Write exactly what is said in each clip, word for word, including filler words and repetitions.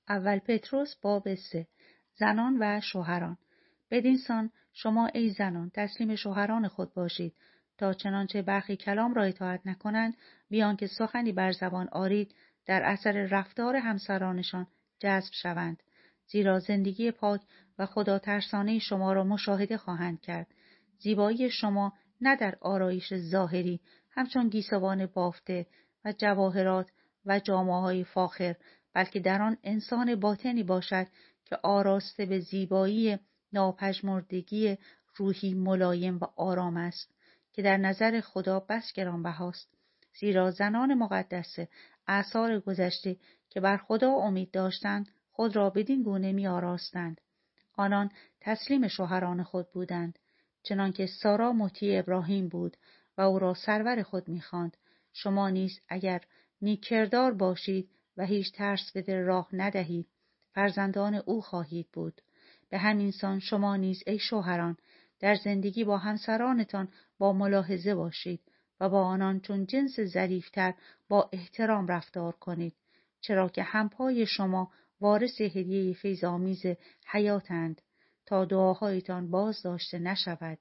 اول پتروس باب سه. زنان و شوهران. بدین سان شما ای زنان تسلیم شوهران خود باشید، تا چنانچه برخی کلام را اطاعت نکنند، بیان که سخنی بر زبان آرید در اثر رفتار همسرانشان جذب شوند، زیرا زندگی پاک و خدا ترسانه شما را مشاهده خواهند کرد. زیبایی شما نه در آرایش ظاهری همچون گیسوان بافته و جواهرات و جامه‌های فاخر، بلکه در آن انسان باطنی باشد که آراسته به زیبایی ناپژمردگی روحی ملایم و آرام است، که در نظر خدا بس گرانبهاست. زیرا زنان مقدسه آثار گذشته که بر خدا امید داشتند خود را بدین گونه می آراستند. آنان تسلیم شوهران خود بودند، چنانکه سارا مطیع ابراهیم بود و او را سرور خود می خواند. شما نیز اگر نیک کردار باشید و هیچ ترس به دل راه ندهید، فرزندان او خواهید بود. به همین سان شما نیز ای شوهران در زندگی با همسرانتان با ملاحظه باشید و با آنان چون جنس ظریفتر با احترام رفتار کنید، چرا که همپای شما وارث هدیه فیض‌آمیز حیاتند، تا دعاهایتان باز داشته نشود.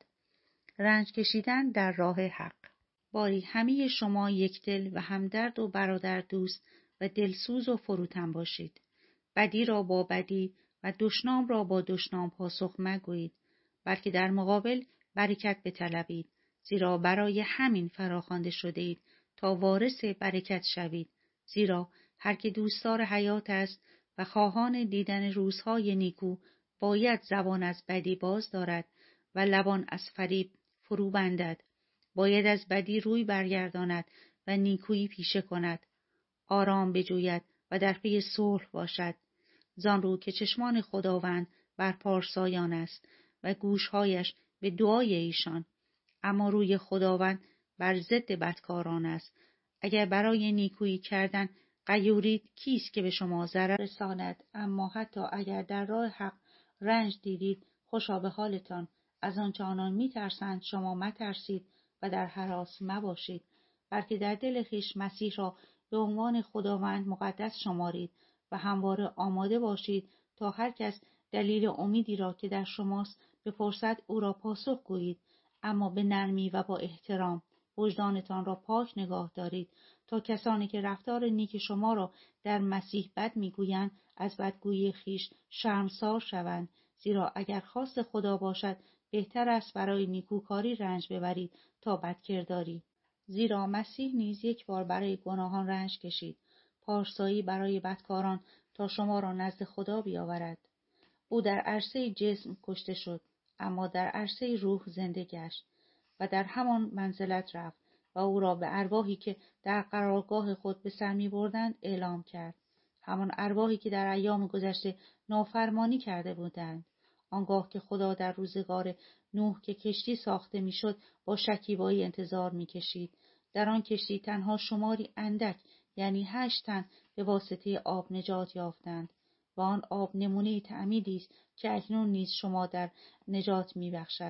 رنج کشیدن در راه حق. باری همه شما یک دل و همدرد و برادر دوست و دلسوز و فروتن باشید. بدی را با بدی و دشنام را با دشنام پاسخ مگویید، بلکه در مقابل برکت بطلبید، زیرا برای همین فراخوانده شده اید تا وارث برکت شوید. زیرا هر که دوستدار حیات است و خواهان دیدن روزهای نیکو، باید زبان از بدی باز دارد و لبان از فریب فرو بندد. باید از بدی روی برگرداند و نیکویی پیشه کند. آرام بجوید و در پی صلح باشد، زان رو که چشمان خداوند بر پارسایان است و گوشهایش به دعای ایشان، اما روی خداوند بر ضد بدکاران است. اگر برای نیکویی کردن غیورید، کیست که به شما ضرر رساند؟ اما حتی اگر در راه حق رنج دیدید، خوشا به حالتان. از آنچه آنان می‌ترسند شما مترسید و در هراس مباشید، بلکه در دل خویش مسیح را به عنوان خداوند مقدس شمارید و همواره آماده باشید تا هر کس دلیل امیدی را که در شماست بپرسد او را پاسخ گویید، اما به نرمی و با احترام. وجدانتان را پاک نگاه دارید تا کسانی که رفتار نیک شما را در مسیح بد میگویند از بدگویی خویش شرمسار شوند. زیرا اگر خواست خدا باشد بهتر است برای نیکوکاری رنج ببرید تا بدکرداری. زیرا مسیح نیز یک بار برای گناهان رنج کشید، پارسایی برای بدکاران، تا شما را نزد خدا بیاورد. او در عرصه جسم کشته شد، اما در عرصه روح زنده گشت و در همان منزلت رفت و او را به ارواحی که در قرارگاه خود به سر می بردند اعلام کرد. همان ارواحی که در ایام گذشته نافرمانی کرده بودند، آنگاه که خدا در روزگار نوح که کشتی ساخته میشد با شکیبایی انتظار میکشید. در آن کشتی تنها شماری اندک، یعنی هشت تن، به واسطه آب نجات یافتند و آن آب نمونه تعمیدی است که اکنون نیز شما در نجات میبخشد.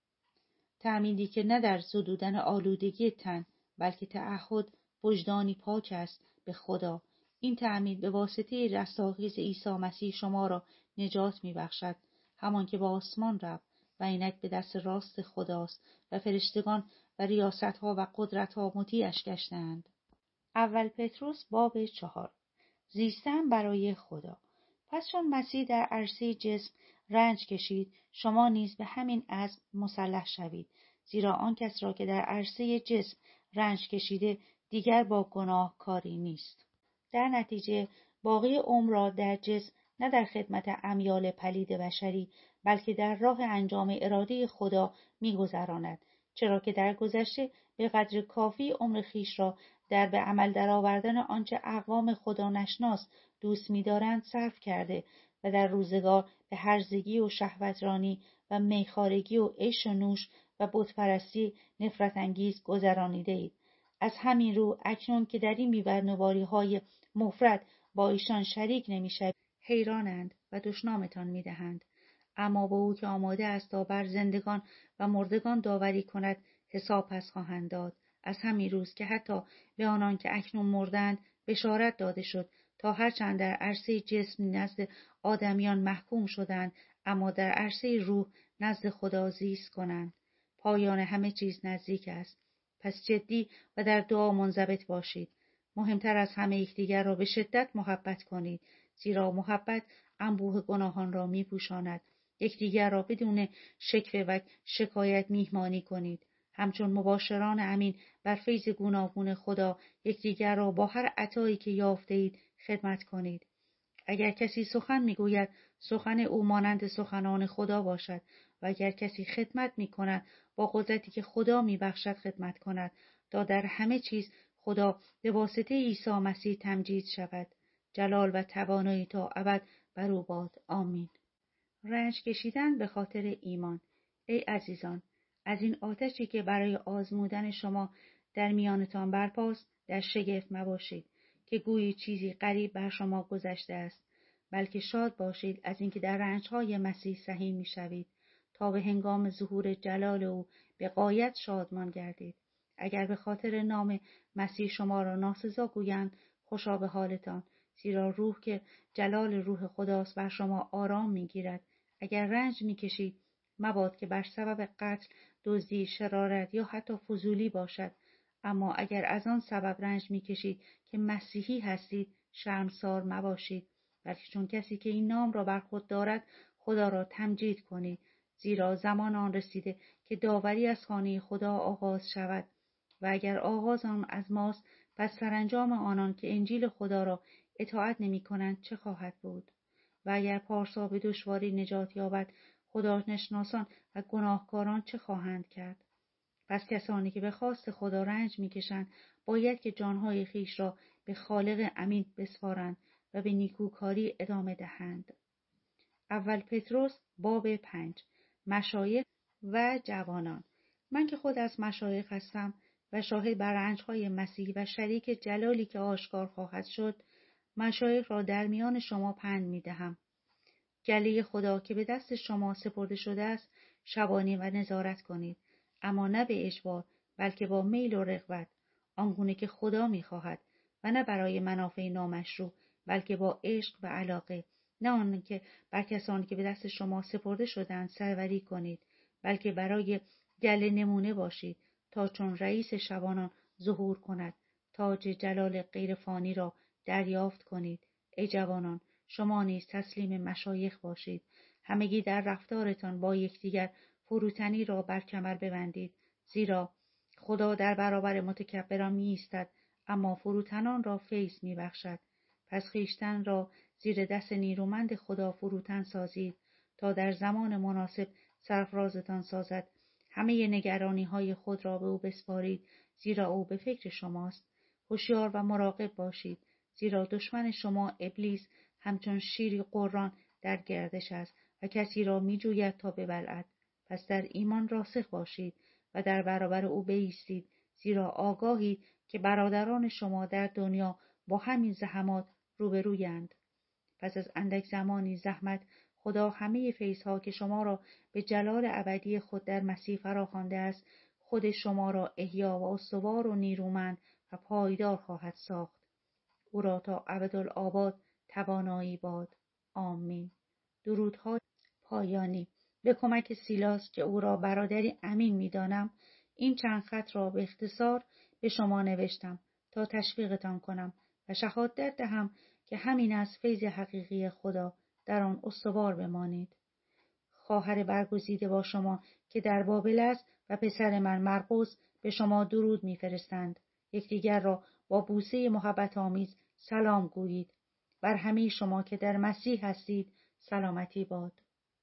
تعمیدی که نه در زدودن آلودگی تن، بلکه تعهد وجدانی پاک است به خدا. این تعمید به واسطه رستاخیز عیسی مسیح شما را نجات میبخشد، همان که با آسمان رفت و اینک به دست راست خداست و فرشتگان و ریاستها و قدرتها مطیعش گشتند. اول پتروس باب چهار. زیستن برای خدا. پس چون مسیح در عرصه جسم رنج کشید، شما نیز به همین عزم مسلح شوید. زیرا آن کس را که در عرصه جسم رنج کشیده دیگر با گناه کاری نیست. در نتیجه باقی عمر را در جسم نه در خدمت امیال پلید بشری، بلکه در راه انجام اراده خدا می‌گذراند، چرا که در گذشته به قدر کافی عمر خیش را در به عمل درآوردن آنچه اقوام خدا نشناس دوست می‌دارند صرف کرده و در روزگار به هرزگی و شهوترانی و میخارگی و عیش و نوش و بتپرستی نفرت انگیز گذرانیده اید. از همین رو اکنون که در این بی‌برنواری‌های مفرط با ایشان شریک نمی‌شوید، حیرانند و دشنامتان می‌دهند. اما با او که آماده است تا بر زندگان و مردگان داوری کند حساب پس خواهند داد. از همین روز که حتی به آنان که اکنون مردند بشارت داده شد تا هرچند در عرصه جسم نزد آدمیان محکوم شدند، اما در عرصه روح نزد خدا زیست کنند. پایان همه چیز نزدیک است. پس جدی و در دعا منضبط باشید. مهمتر از همه یکدیگر را به شدت محبت کنید، زیرا محبت انبوه گناهان را می‌پوشاند. یکدیگر را بدون شکوه و شکایت میهمانی کنید. همچون مباشران امین بر فیض گوناگون خدا یکدیگر را با هر عطایی که یافته‌اید خدمت کنید. اگر کسی سخن میگوید، سخن او مانند سخنان خدا باشد و اگر کسی خدمت میکند، با قدرتی که خدا میبخشد خدمت کند، تا در همه چیز خدا به واسطه عیسی مسیح تمجید شود. جلال و توانایی تا ابد بر او باد. آمین. رنج کشیدن به خاطر ایمان. ای عزیزان، از این آتشی که برای آزمودن شما در میانتان برپاست در شگفت مباشید که گویی چیزی غریب بر شما گذشته است، بلکه شاد باشید از اینکه در رنجهای مسیح سهیم میشوید، تا به هنگام ظهور جلال او به غایت شادمان گردید. اگر به خاطر نام مسیح شما را ناسزا گویند، خوشا به حالتان، زیرا روح که جلال روح خداست بر شما آرام میگیرد. اگر رنج میکشید، مباد که بر سبب قتل، دزدی، شرارت یا حتی فضولی باشد، اما اگر از آن سبب رنج میکشید که مسیحی هستید، شرمسار مباشید، بلکه چون کسی که این نام را بر خود دارد خدا را تمجید کنید، زیرا زمان آن رسیده که داوری از خانه خدا آغاز شود و اگر آغاز آن از ماست، پس سرانجام آنان که انجیل خدا را اطاعت نمی کنند چه خواهد بود؟ و اگر پارسا به دشواری نجات یابد، خدا نشناسان و گناهکاران چه خواهند کرد؟ پس کسانی که به خواست خدا رنج میکشند، باید که جانهای خیش را به خالق امین بسپارند و به نیکوکاری ادامه دهند. اول پتروس باب پنج. مشایخ و جوانان. من که خود از مشایخ هستم و شاهد بر رنجهای مسیح و شریک جلالی که آشکار خواهد شد، مشایخ را در میان شما پند میدهم. گله خدا که به دست شما سپرده شده است، شبانی و نظارت کنید، اما نه به اجبار، بلکه با میل و رغبت، آنگونه که خدا میخواهد، و نه برای منافع نامشروع، بلکه با عشق و علاقه، نه آن که بر کسانی که به دست شما سپرده شدند سروری کنید، بلکه برای گله نمونه باشید، تا چون رئیس شبانان ظهور کند، تاج جلال غیر فانی را دریافت کنید. ای جوانان، شما نیز تسلیم مشایخ باشید. همگی در رفتارتان با یکدیگر فروتنی را بر کمر ببندید، زیرا خدا در برابر متکبران می ایستد، اما فروتنان را فیض می بخشد. پس خویشتن را زیر دست نیرومند خدا فروتن سازید، تا در زمان مناسب سرفرازتان سازد. همه نگرانی های خود را به او بسپارید، زیرا او به فکر شماست. هوشیار و مراقب باشید، زیرا دشمن شما ابلیس همچون شیری قران در گردش است و کسی را می جوید تا ببلعد. پس در ایمان راسخ باشید و در برابر او بایستید، زیرا آگاهید که برادران شما در دنیا با همین زحمات روبرویند. پس از اندک زمانی زحمت، خدا همه فیضها که شما را به جلال ابدی خود در مسیح فراخوانده است، خود شما را احیا و استوار و نیرومند و پایدار خواهد ساخت. او را تا ابدالآباد توانایی باد. آمین. درودهای پایانی. به کمک سیلاس که او را برادری امین می‌دانم، این چند خط را به اختصار به شما نوشتم تا تشویقتان کنم و شهادت دهم که همین از فیض حقیقی خدا در آن استوار بمانید. خواهر برگزیده با شما که در بابل است و پسر من مرقس به شما درود می‌فرستند. یکدیگر را با بوسه محبت آمیز سلام گویید. بر همه شما که در مسیح هستید سلامتی باد.